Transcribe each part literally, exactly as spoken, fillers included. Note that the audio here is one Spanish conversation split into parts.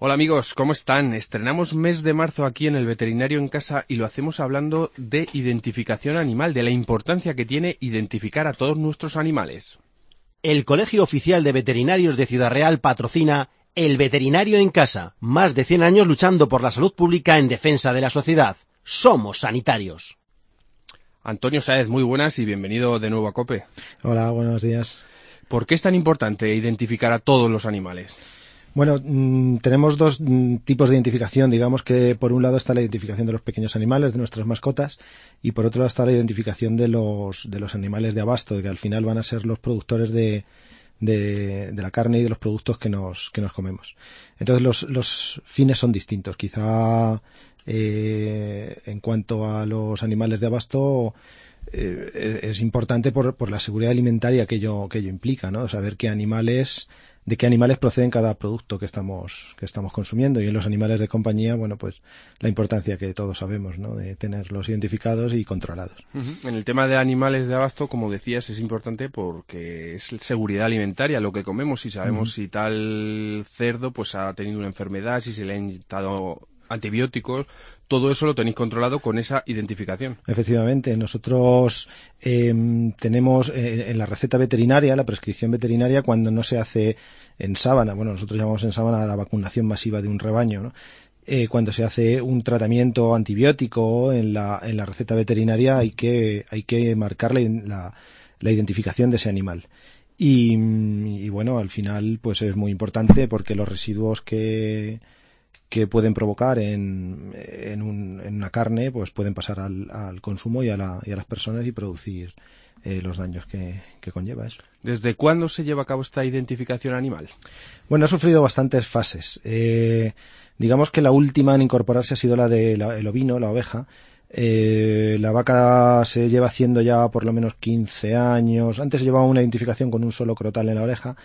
Hola amigos, ¿cómo están? Estrenamos mes de marzo aquí en el Veterinario en Casa y lo hacemos hablando de identificación animal, de la importancia que tiene identificar a todos nuestros animales. El Colegio Oficial de Veterinarios de Ciudad Real patrocina El Veterinario en Casa, más de cien años luchando por la salud pública en defensa de la sociedad. Somos sanitarios. Antonio Sáez, muy buenas y bienvenido de nuevo a COPE. Hola, buenos días. ¿Por qué es tan importante identificar a todos los animales? Bueno, mmm, tenemos dos mmm, tipos de identificación. Digamos que por un lado está la identificación de los pequeños animales, de nuestras mascotas, y por otro lado está la identificación de los de los animales de abasto, que al final van a ser los productores de, de, de la carne y de los productos que nos que nos comemos. Entonces los, los fines son distintos. Quizá eh, en cuanto a los animales de abasto eh, es importante por, por la seguridad alimentaria que ello, que ello implica, ¿no? Saber qué animales de qué animales proceden cada producto que estamos que estamos consumiendo, y en los animales de compañía, bueno, pues la importancia que todos sabemos, ¿no?, de tenerlos identificados y controlados. Uh-huh. En el tema de animales de abasto, como decías, es importante porque es seguridad alimentaria lo que comemos, si sabemos uh-huh. si tal cerdo pues ha tenido una enfermedad, si se le han inyectado antibióticos, todo eso lo tenéis controlado con esa identificación. Efectivamente, nosotros eh, tenemos eh, en la receta veterinaria, la prescripción veterinaria, cuando no se hace en sábana, bueno, nosotros llamamos en sábana a la vacunación masiva de un rebaño, ¿no? Eh, cuando se hace un tratamiento antibiótico en la, en la receta veterinaria hay que, hay que marcar la, la, la identificación de ese animal. Y, y bueno, al final pues es muy importante porque los residuos que que pueden provocar en, en, un, en una carne, pues pueden pasar al, al consumo y a, la, y a las personas y producir eh, los daños que, que conlleva eso. ¿Desde cuándo se lleva a cabo esta identificación animal? Bueno, ha sufrido bastantes fases. Eh, digamos que la última en incorporarse ha sido la del ovino, la oveja. Eh, la vaca se lleva haciendo ya por lo menos quince años. Antes se llevaba una identificación con un solo crotal en la oreja,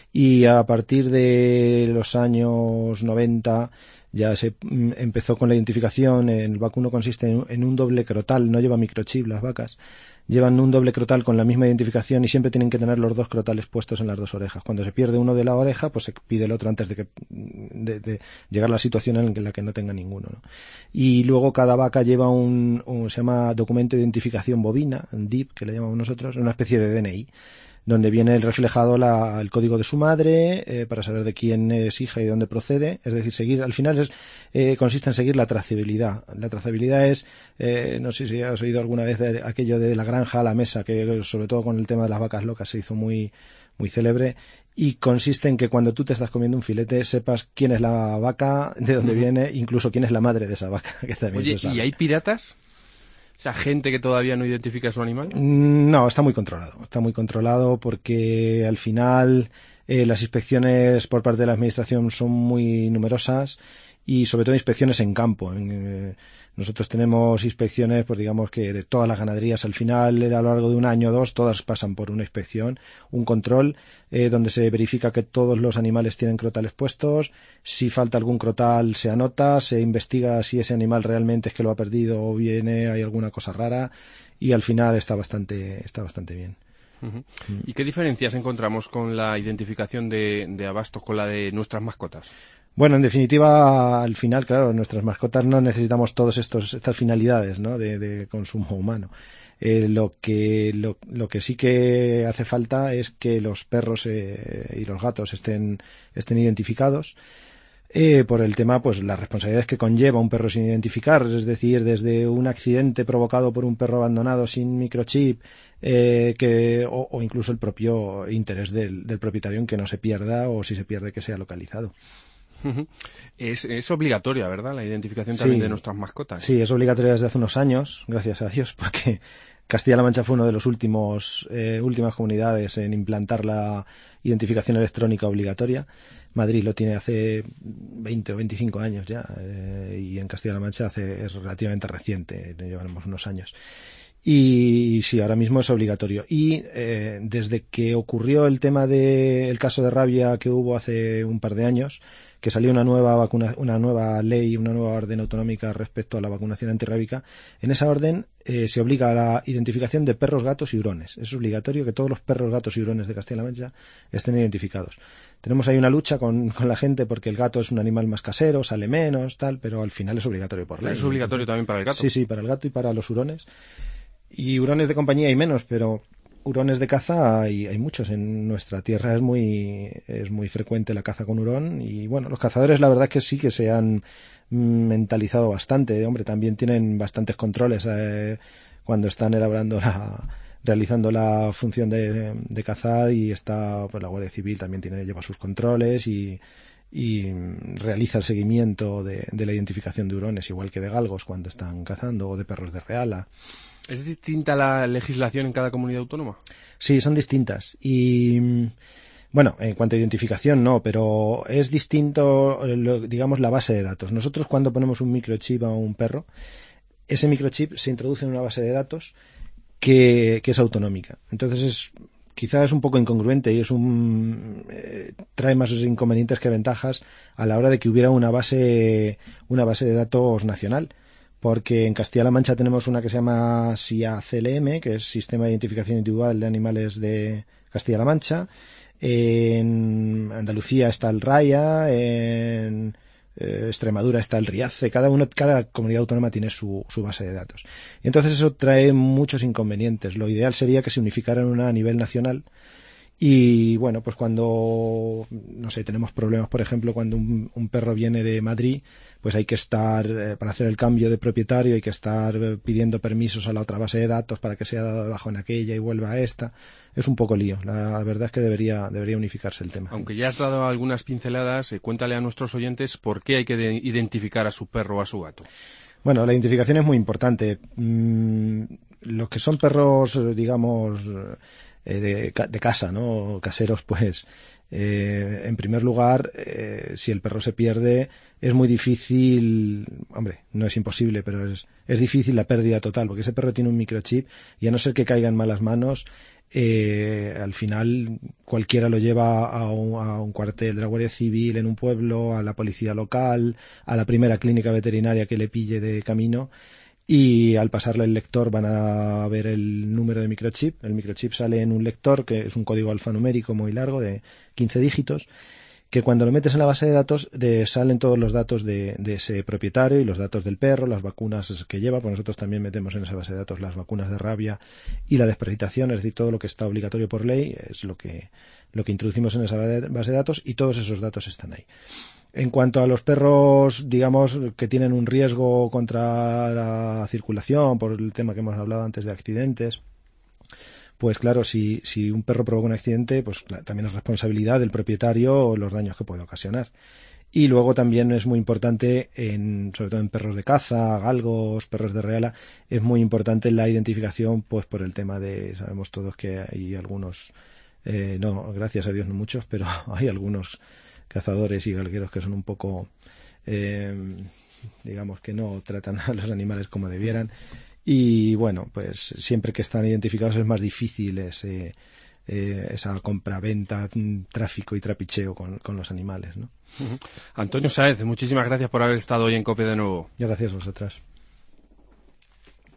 y a partir de los años noventa ya se mm, empezó con la identificación. El vacuno consiste en, en un doble crotal, no lleva microchip las vacas, llevan un doble crotal con la misma identificación y siempre tienen que tener los dos crotales puestos en las dos orejas. Cuando se pierde uno de la oreja, pues se pide el otro antes de que de, de llegar a la situación en la que no tenga ninguno, ¿no? Y luego cada vaca lleva un, un se llama documento de identificación bovina, un D I P que le llamamos nosotros, una especie de D N I, donde viene reflejado la, el código de su madre, eh, para saber de quién es hija y de dónde procede. Es decir, seguir, al final es, eh, consiste en seguir la trazabilidad. La trazabilidad es, eh, no sé si has oído alguna vez de aquello de la granja a la mesa, que sobre todo con el tema de las vacas locas se hizo muy, muy célebre, y consiste en que cuando tú te estás comiendo un filete sepas quién es la vaca, de dónde uh-huh. viene, incluso quién es la madre de esa vaca, que también Oye, se sabe. ¿Y hay piratas? O sea, gente que todavía no identifica a su animal. No, está muy controlado. Está muy controlado porque al final eh, las inspecciones por parte de la administración son muy numerosas, y sobre todo inspecciones en campo. En, eh, nosotros tenemos inspecciones, pues digamos que de todas las ganaderías. Al final, a lo largo de un año o dos, todas pasan por una inspección, un control, eh, donde se verifica que todos los animales tienen crotales puestos. Si falta algún crotal, se anota, se investiga si ese animal realmente es que lo ha perdido o viene, hay alguna cosa rara, y al final está bastante, está bastante bien. Uh-huh. ¿Y qué diferencias encontramos con la identificación de, de abastos con la de nuestras mascotas? Bueno, en definitiva, al final, claro, nuestras mascotas no necesitamos todas estas finalidades, ¿no?, de, de consumo humano. Eh, lo que lo, lo que sí que hace falta es que los perros eh, y los gatos estén estén identificados. Eh, por el tema, pues las responsabilidades que conlleva un perro sin identificar, es decir, desde un accidente provocado por un perro abandonado sin microchip, eh, que o, o incluso el propio interés del, del propietario en que no se pierda, o si se pierde que sea localizado. Es, es obligatoria, ¿verdad?, la identificación también sí, de nuestras mascotas. Sí, es obligatoria desde hace unos años, gracias a Dios, porque Castilla-La Mancha fue uno de los últimos eh, últimas comunidades en implantar la identificación electrónica obligatoria. Madrid lo tiene hace veinte o veinticinco años ya, eh, y en Castilla-La Mancha hace, es relativamente reciente, llevamos unos años. Y sí, ahora mismo es obligatorio. Y eh, desde que ocurrió el tema de el caso de rabia que hubo hace un par de años, que salió una nueva vacuna, una nueva ley, una nueva orden autonómica respecto a la vacunación antirrábica, en esa orden eh, se obliga a la identificación de perros, gatos y hurones. Es obligatorio que todos los perros, gatos y hurones de Castilla-La Mancha estén identificados. Tenemos ahí una lucha con, con la gente porque el gato es un animal más casero, sale menos, tal, pero al final es obligatorio por ley. ¿Es obligatorio Entonces, también para el gato? Sí, sí, para el gato y para los hurones. Y hurones de compañía hay menos, pero hurones de caza hay, hay muchos. En nuestra tierra es muy, es muy frecuente la caza con hurón y bueno, los cazadores la verdad es que sí que se han mentalizado bastante. Hombre, también tienen bastantes controles eh, cuando están elaborando la... realizando la función de, de cazar y está pues la Guardia Civil también tiene lleva sus controles y, y realiza el seguimiento de, de la identificación de hurones igual que de galgos cuando están cazando o de perros de reala. ¿Es distinta la legislación en cada comunidad autónoma? Sí, son distintas y bueno, en cuanto a identificación no, pero es distinto digamos la base de datos. Nosotros cuando ponemos un microchip a un perro, ese microchip se introduce en una base de datos Que, que es autonómica. Entonces es quizás es un poco incongruente y es un eh, trae más inconvenientes que ventajas a la hora de que hubiera una base una base de datos nacional, porque en Castilla-La Mancha tenemos una que se llama S I A C L M, que es Sistema de Identificación Individual de Animales de Castilla-La Mancha. En Andalucía está el RAIA, en Eh, Extremadura está el RIACE, cada uno, cada comunidad autónoma tiene su, su base de datos. Y entonces eso trae muchos inconvenientes. Lo ideal sería que se unificaran una a nivel nacional y bueno, pues cuando, no sé, tenemos problemas, por ejemplo, cuando un, un perro viene de Madrid, pues hay que estar, eh, para hacer el cambio de propietario, hay que estar eh, pidiendo permisos a la otra base de datos para que sea dado de bajo en aquella y vuelva a esta. Es un poco lío. La verdad es que debería, debería unificarse el tema. Aunque ya has dado algunas pinceladas, eh, cuéntale a nuestros oyentes por qué hay que de- identificar a su perro o a su gato. Bueno, la identificación es muy importante. Mm, los que son perros, digamos, eh, de, de casa, ¿no? Caseros, pues, eh, en primer lugar, eh, si el perro se pierde, es muy difícil, hombre, no es imposible, pero es, es difícil la pérdida total, porque ese perro tiene un microchip y a no ser que caiga en malas manos, eh, al final cualquiera lo lleva a un, a un cuartel de la Guardia Civil en un pueblo, a la policía local, a la primera clínica veterinaria que le pille de camino y al pasarle el lector van a ver el número de microchip. El microchip sale en un lector que es un código alfanumérico muy largo de quince dígitos que cuando lo metes en la base de datos de, salen todos los datos de, de ese propietario y los datos del perro, las vacunas que lleva, pues nosotros también metemos en esa base de datos las vacunas de rabia y la desparasitación, es decir, todo lo que está obligatorio por ley es lo que, lo que introducimos en esa base de datos y todos esos datos están ahí. En cuanto a los perros, digamos, que tienen un riesgo contra la circulación, por el tema que hemos hablado antes de accidentes, pues claro, si, si un perro provoca un accidente, pues también es responsabilidad del propietario los daños que puede ocasionar. Y luego también es muy importante, en, sobre todo en perros de caza, galgos, perros de reala, es muy importante la identificación, pues por el tema de, sabemos todos que hay algunos, eh, no, gracias a Dios no muchos, pero hay algunos cazadores y galgueros que son un poco, eh, digamos que no tratan a los animales como debieran. Y bueno, pues siempre que están identificados es más difícil ese, eh, esa compra-venta, tráfico y trapicheo con, con los animales, ¿no? Uh-huh. Antonio Sáez, muchísimas gracias por haber estado hoy en COPE de nuevo. Y gracias a vosotras.